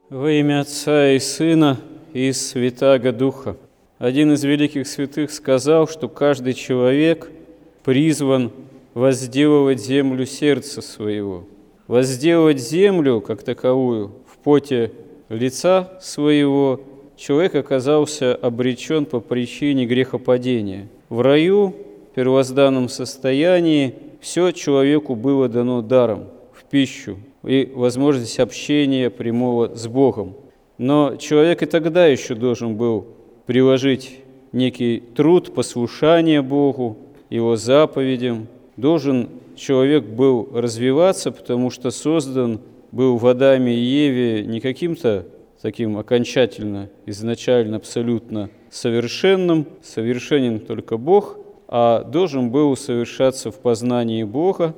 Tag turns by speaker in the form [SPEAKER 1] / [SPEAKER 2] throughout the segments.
[SPEAKER 1] Во имя Отца и Сына и Святаго Духа. Один из великих святых сказал, что каждый человек призван возделывать землю сердца своего. Возделывать землю, как таковую, в поте лица своего, человек оказался обречен по причине грехопадения. В раю, в первозданном состоянии, все человеку было дано даром, в пищу и возможность общения прямого с Богом. Но человек и тогда еще должен был приложить некий труд послушания Богу, Его заповедям. Должен человек был развиваться, потому что создан был в Адаме и Еве не каким-то таким окончательно, изначально, абсолютно совершенным, совершенен только Бог, а должен был совершаться в познании Бога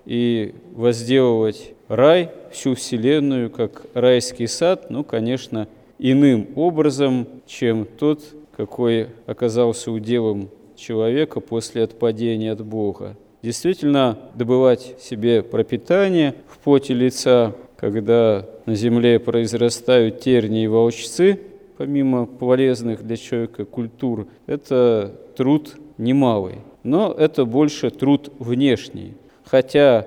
[SPEAKER 1] и возделывать рай, всю вселенную, как райский сад, конечно, иным образом, чем тот, какой оказался уделом человека после отпадения от Бога. Действительно, добывать себе пропитание в поте лица, когда на земле произрастают тернии и волчцы, помимо полезных для человека культур, это труд немалый. Но это больше труд внешний. Хотя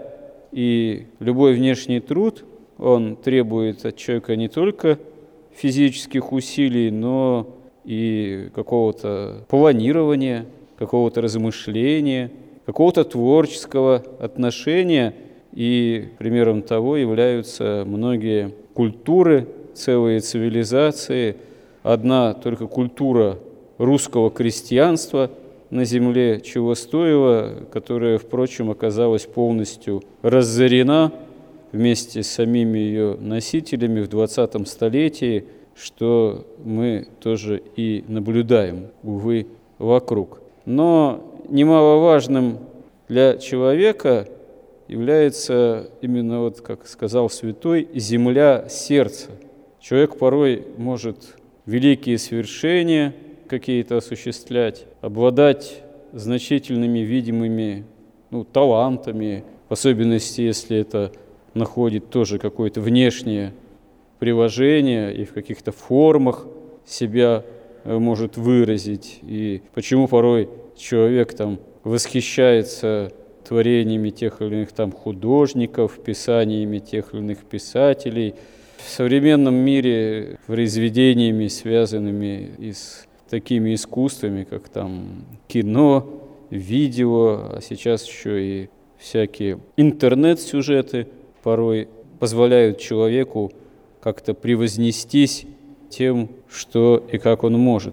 [SPEAKER 1] и любой внешний труд, он требует от человека не только физических усилий, но и какого-то планирования, какого-то размышления, какого-то творческого отношения. И примером того являются многие культуры, целые цивилизации. Одна только культура русского крестьянства на земле чего стоила, которая, впрочем, оказалась полностью разорена вместе с самими ее носителями в 20-м столетии, что мы тоже и наблюдаем, увы, вокруг. Но немаловажным для человека является именно, как сказал святой, земля сердца. Человек порой может великие свершения какие-то осуществлять, обладать значительными видимыми талантами, в особенности, если это находит тоже какое-то внешнее приложение и в каких-то формах себя может выразить. И почему порой человек восхищается творениями тех или иных художников, писаниями тех или иных писателей, в современном мире произведениями, связанными с такими искусствами, как кино, видео, а сейчас еще и всякие интернет-сюжеты порой позволяют человеку как-то превознестись тем, что и как он может.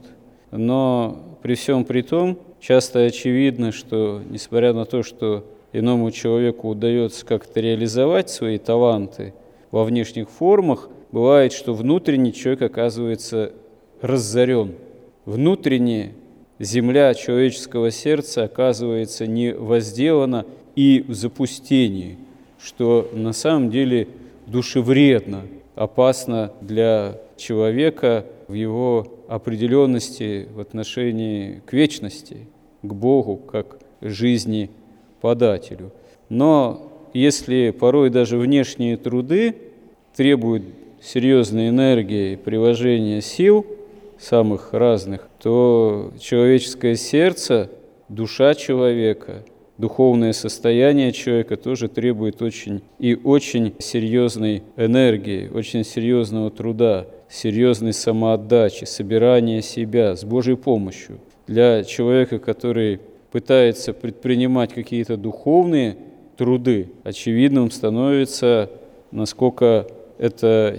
[SPEAKER 1] Но при всем при том, часто очевидно, что, несмотря на то, что иному человеку удается как-то реализовать свои таланты во внешних формах, бывает, что внутренний человек оказывается разорен. Внутренняя земля человеческого сердца оказывается не возделана и в запустении, что на самом деле душевредно, опасно для человека в его определенности в отношении к вечности, к Богу, как жизни подателю. Но если порой даже внешние труды требуют серьезной энергии и приложения сил самых разных, то человеческое сердце, душа человека, духовное состояние человека тоже требует очень серьезной энергии, очень серьезного труда, серьезной самоотдачи, собирания себя с Божьей помощью. Для человека, который пытается предпринимать какие-то духовные труды, очевидным становится, насколько это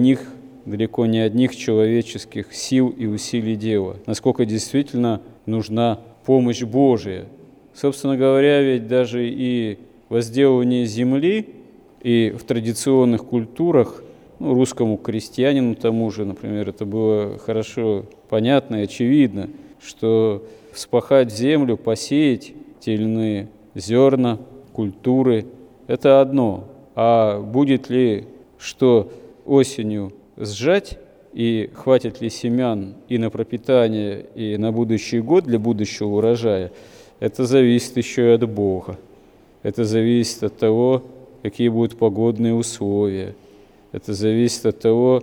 [SPEAKER 1] далеко не одних человеческих сил и усилий дело, насколько действительно нужна помощь Божия. Собственно говоря, ведь даже и возделывание земли, и в традиционных культурах, русскому крестьянину тому же, например, это было хорошо понятно и очевидно, что вспахать землю, посеять те или иные зерна, культуры – это одно. А будет ли что осенью сжать, и хватит ли семян и на пропитание, и на будущий год для будущего урожая, это зависит еще и от Бога. Это зависит от того, какие будут погодные условия. Это зависит от того,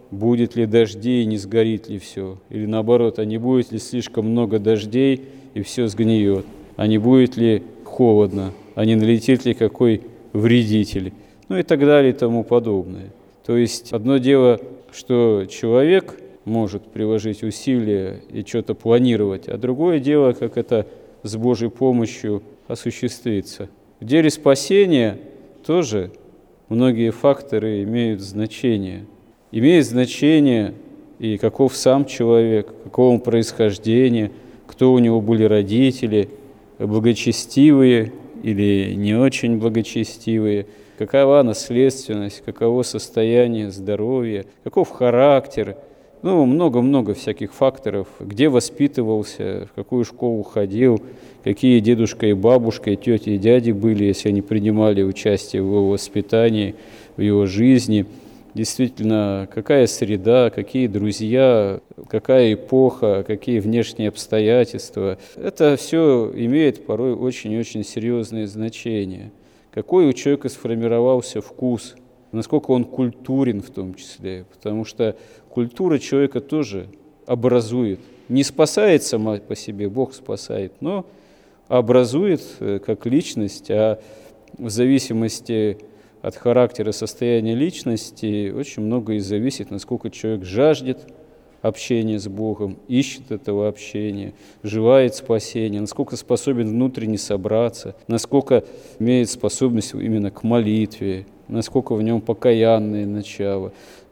[SPEAKER 1] будет ли дождей, не сгорит ли все, или наоборот, а не будет ли слишком много дождей, и все сгниет, а не будет ли холодно, а не налетит ли какой вредитель, ну и так далее и тому подобное. То есть одно дело, что человек может приложить усилия и что-то планировать, а другое дело, как это с Божьей помощью осуществится. В деле спасения тоже многие факторы имеют значение. Имеет значение и каков сам человек, какого он происхождения, кто у него были родители, благочестивые или не очень благочестивые, какова наследственность, каково состояние здоровья, каков характер. Много-много всяких факторов, где воспитывался, в какую школу ходил, какие дедушка и бабушка, и тети и дяди были, если они принимали участие в его воспитании, в его жизни. Действительно, какая среда, какие друзья, какая эпоха, какие внешние обстоятельства. Это все имеет порой очень-очень серьезное значение. Какой у человека сформировался вкус, насколько он культурен в том числе, потому что культура человека тоже образует, не спасает сама по себе, Бог спасает, но образует как личность, а в зависимости от характера, состояния личности очень многое зависит, насколько человек жаждет общения с Богом, ищет этого общения, желает спасения, насколько способен внутренне собраться, насколько имеет способность именно к молитве, насколько в нем покаянное начало,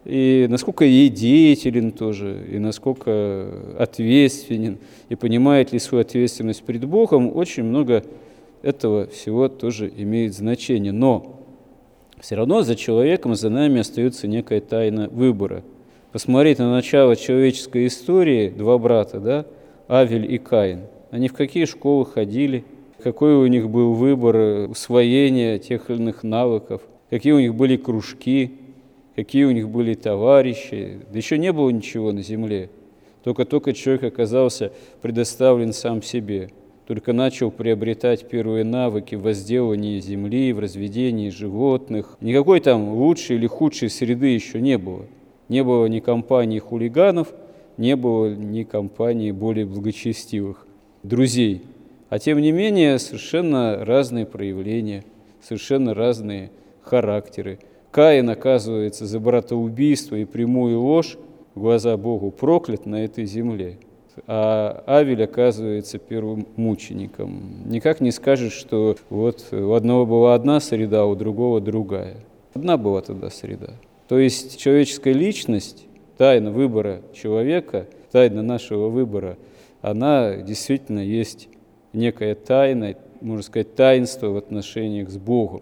[SPEAKER 1] и насколько ей деятелен тоже, и насколько ответственен, и понимает ли свою ответственность перед Богом, очень много этого всего тоже имеет значение. Но все равно за человеком, за нами остается некая тайна выбора. Посмотреть на начало человеческой истории, два брата, да, Авель и Каин. Они в какие школы ходили, какой у них был выбор усвоения тех или иных навыков, какие у них были кружки, какие у них были товарищи. Да еще не было ничего на земле. Только человек оказался предоставлен сам себе. Только начал приобретать первые навыки в возделывании земли, в разведении животных. Никакой там лучшей или худшей среды еще не было. Не было ни компании хулиганов, не было ни компании более благочестивых друзей. А тем не менее, совершенно разные проявления, совершенно разные характеры. Каин, оказывается, за братоубийство и прямую ложь в глаза Богу проклят на этой земле. А Авель оказывается первым мучеником. Никак не скажешь, что вот у одного была одна среда, а у другого другая. Одна была тогда среда. То есть человеческая личность, тайна выбора человека, тайна нашего выбора, она действительно есть некая тайна, можно сказать, таинство в отношениях с Богом.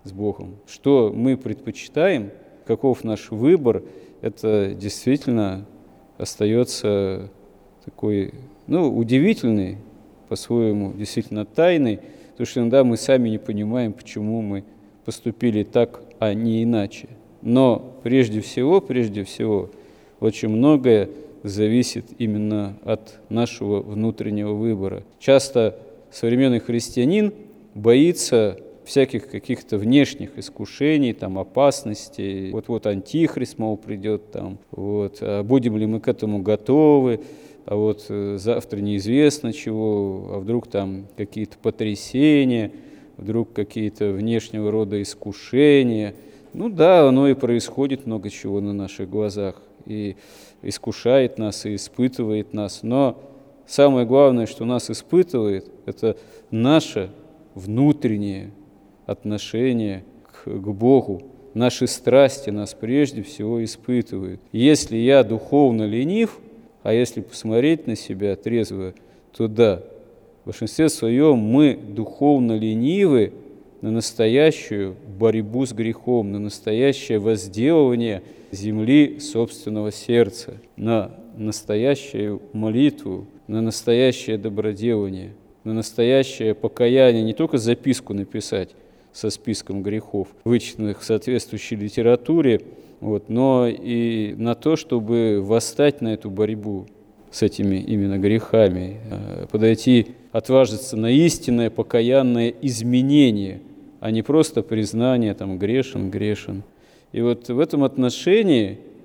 [SPEAKER 1] Что мы предпочитаем, каков наш выбор, это действительно остается такой, удивительный, по-своему, действительно тайной, потому что иногда мы сами не понимаем, почему мы поступили так, а не иначе. Но прежде всего, очень многое зависит именно от нашего внутреннего выбора. Часто современный христианин боится всяких каких-то внешних искушений, опасностей. Вот антихрист, придет, будем ли мы к этому готовы, завтра неизвестно чего, а вдруг какие-то потрясения, вдруг какие-то внешнего рода искушения. Оно и происходит много чего на наших глазах, и искушает нас, и испытывает нас. Но самое главное, что нас испытывает, это наше внутреннее отношение к Богу. Наши страсти нас прежде всего испытывают. Если я духовно ленив, а если посмотреть на себя трезво, то да, в большинстве своем мы духовно ленивы на настоящую борьбу с грехом, на настоящее возделывание земли собственного сердца, на настоящую молитву, на настоящее доброделание, на настоящее покаяние, не только записку написать со списком грехов, вычитанных в соответствующей литературе, но и на то, чтобы восстать на эту борьбу с этими именно грехами, подойти, отважиться на истинное покаянное изменение, а не просто признание, грешен. И в этом отношении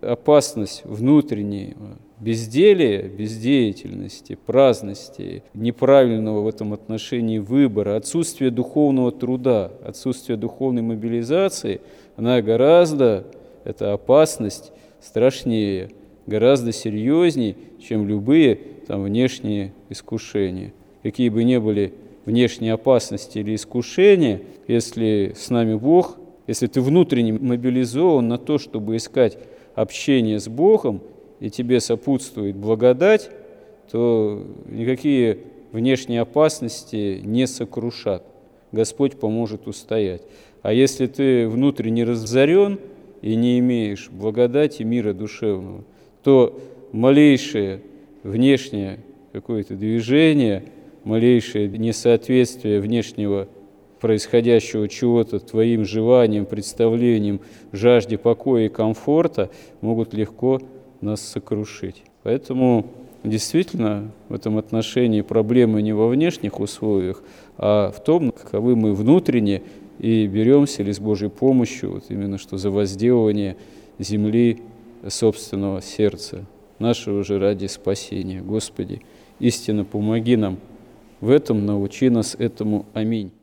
[SPEAKER 1] опасность внутреннего безделия, бездеятельности, праздности, неправильного в этом отношении выбора, отсутствие духовного труда, отсутствие духовной мобилизации, она гораздо, эта опасность, страшнее, гораздо серьезнее, чем любые внешние искушения. Какие бы ни были внешние опасности или искушения, если с нами Бог, если ты внутренне мобилизован на то, чтобы искать общение с Богом, и тебе сопутствует благодать, то никакие внешние опасности не сокрушат. Господь поможет устоять. А если ты внутренне разорен и не имеешь благодати мира душевного, то малейшее внешнее какое-то движение, малейшее несоответствие внешнего происходящего чего-то твоим желаниям, представлениям, жажде покоя и комфорта могут легко нас сокрушить. Поэтому действительно в этом отношении проблема не во внешних условиях, а в том, каковы мы внутренне, и беремся ли с Божьей помощью именно что за возделывание земли собственного сердца, нашего же ради спасения. Господи, истинно помоги нам в этом, научи нас этому. Аминь.